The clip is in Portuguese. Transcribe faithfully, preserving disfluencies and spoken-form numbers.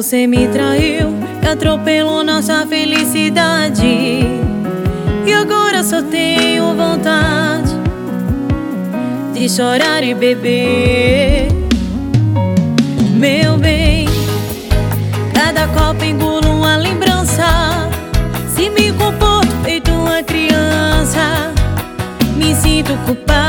Você me traiu e atropelou nossa felicidade, e agora só tenho vontade de chorar e beber. Meu bem, cada copo engulo uma lembrança. Se me comporto feito uma criança, me sinto culpada.